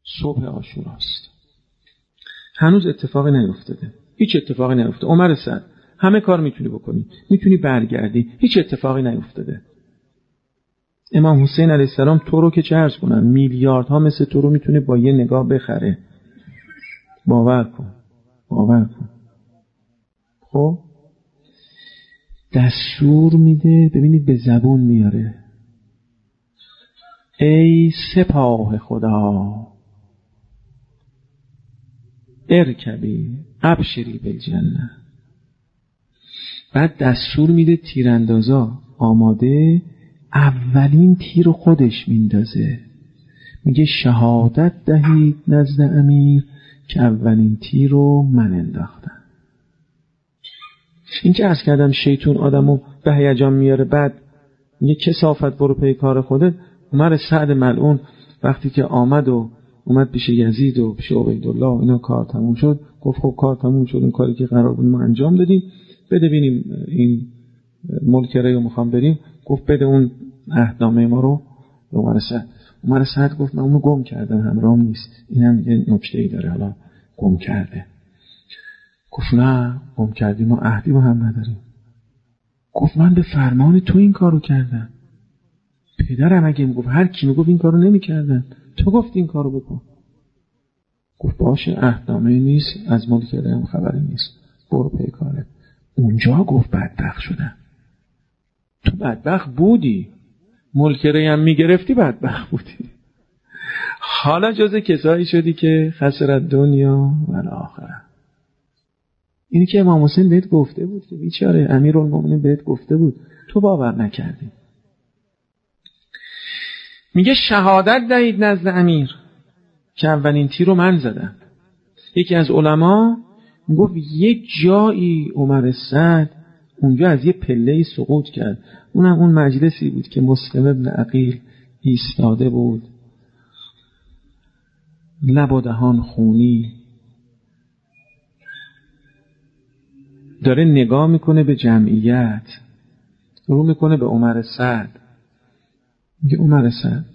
صبح عاشوراست. هنوز اتفاقی نیفتاده، هیچ اتفاقی نیفتاده. عمر سعد همه کار میتونی بکنی، میتونی برگردی، هیچ اتفاقی نیفتاده. امام حسین علیه السلام تو رو که چه عرض کنن، میلیاردها مثل تو رو میتونه با یه نگاه بخره. باور کن. خب دستور میده، ببینید به زبون میاره، ای سپاه خدا ارکبی ابشری بالجنه. بعد دستور میده تیراندازا آماده، اولین تیر خودش میندازه، میگه شهادت دهید نزد امیر که اولین تیر رو من انداختم. این که عرض کردم شیطون آدمو به هیجان میاره، بعد میگه کثافت برو پی کار خودت. عمر سعد ملعون وقتی که اومد پیش یزید و پیش عبیدالله اینا کار تموم شد، گفت خب کار تموم شد، این کاری که قرار بود ما انجام دادیم، بده ببینیم این ملک ری رو میخوام بریم. گفت بده اون عهدنامه ما رو به عمر سعد. عمر سعد گفت من اونو گم کردم، همراهم نیست. اینم یه نکته‌ای داره، حالا گم کرده. گفت نه گم کردی، ما عهدی با هم نداریم. گفت من به فرمان تو این کارو کردم. پدرم اگه میگفت، هر کی میگفت این کارو نمی‌کردن، تو گفتی این کارو بکن. گفت باشه عهدنامه نیست، از ملک ری هم خبری نیست، برو پی کارت. اونجا گفت بدبخت شدم. تو بدبخت بودی، ملک ری هم میگرفتی بدبخت بودی. حالا جز کسایی شدی که خسرت دنیا و الاخره. اینی که امام حسین بهت گفته بود که بیچاره امیرالمومنین بهت گفته بود، تو باور نکردی. میگه شهادت دهید نزد امیر که اولین تیر رو من زدم. یکی از علما میگفت یک جایی عمر سعد اونجا از یه پله‌ای سقوط کرد. اونم اون مجلسی بود که مسلم ابن عقیل ایستاده بود، لب و دهان خونی، داره نگاه میکنه به جمعیت، رو میکنه به عمر سعد، میگه عمر سعد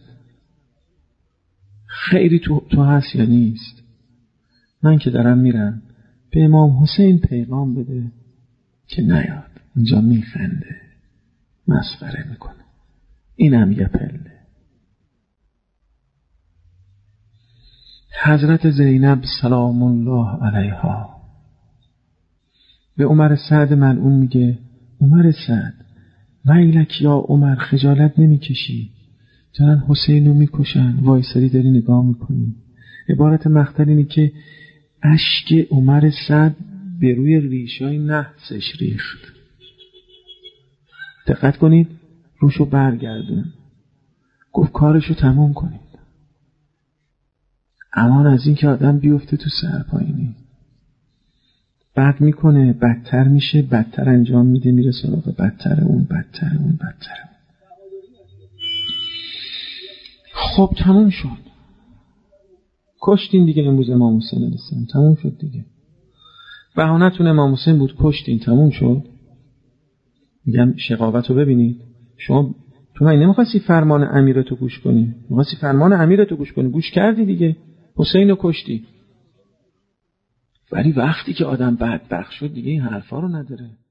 خیری تو هست یا نیست؟ من که دارم میرم به امام حسین پیغام بده که نیاد. اینجا میخنده، مسخره میکنه. اینم یه پله. حضرت زینب سلام الله علیها به عمر سعد ملعون میگه عمر سعد ویلک یا عمر، خجالت نمیکشی؟ دارن حسین رو میکشن، وایساری داری نگاه میکنی. عبارت مقتل اینه که اشک عمر سعد به روی ریشای نحسش ریخت. دقت کنید، روشو برگردون، گفت کارشو تموم کنید، امان از این که آدم بیفته تو سرپاینی. بعد میکنه بدتر میشه، بدتر انجام میده، میره سراغ بدتر اون. خب تموم شد، کشتین دیگه. امروز امام حسین علیه السلام تموم شد دیگه. بهانتون امام حسین بود، کشتین، تموم شد. میگم شقاوت رو ببینید. شما تو من نمیخواستی فرمان امیرتو گوش کنی، میخواستی فرمان امیرتو گوش کنی، گوش کردی دیگه، حسین رو کشتی. ولی وقتی که آدم بدبخت شد دیگه این حرفا رو نداره.